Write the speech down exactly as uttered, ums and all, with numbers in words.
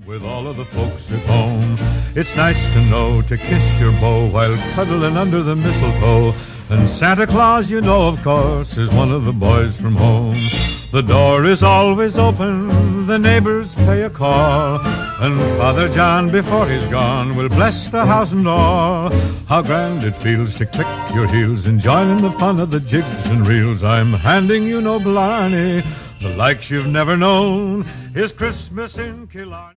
with all of the folks at home. It's nice to know to kiss your beau while cuddling under the mistletoe. And Santa Claus, you know, of course, is one of the boys from home. The door is always open, the neighbors pay a call, and Father John, before he's gone, will bless the house and all. How grand it feels to click your heels and join in the fun of the jigs and reels. I'm handing you no blarney, the likes you've never known is Christmas in Killarney.